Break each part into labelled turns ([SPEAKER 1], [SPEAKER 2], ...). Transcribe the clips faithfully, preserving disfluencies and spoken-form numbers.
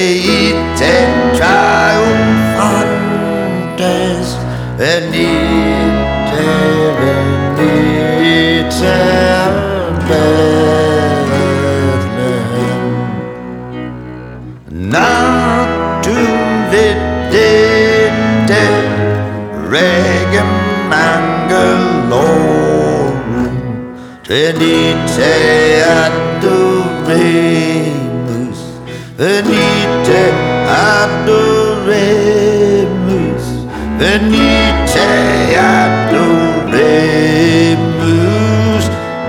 [SPEAKER 1] ite triumphantes, venite, venite a Bethlehem. Natum vidente regem angelorum, venite adoremus, venite adoremus, venite adoremus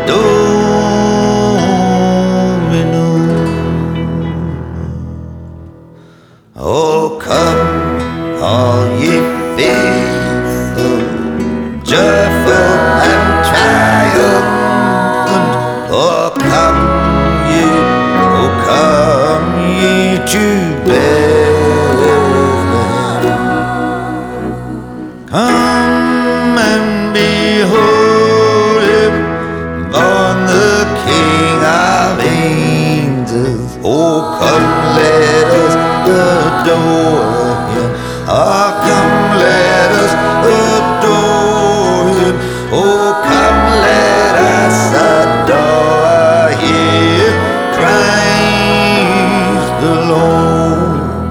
[SPEAKER 1] Dominum. Oh, come, all ye faithful, joyful and triumphant. Oh, come ye, oh, come ye to Bethlehem. Come and behold him, born the King of angels. Oh, come, let us adore him. Oh, come, let us adore him. Oh, come, let us adore him. Praise the Lord.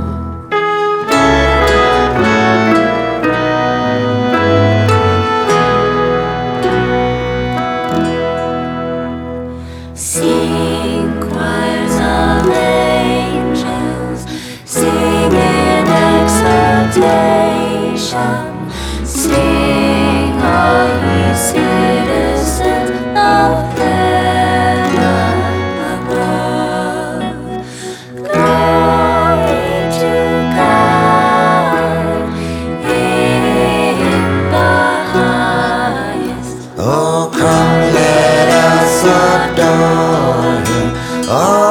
[SPEAKER 2] Sing, choirs of angels, sing in exaltation. Sing, all ye citizens of heaven above. Glory to God in the highest.
[SPEAKER 1] Oh, come, let us adore him. Oh,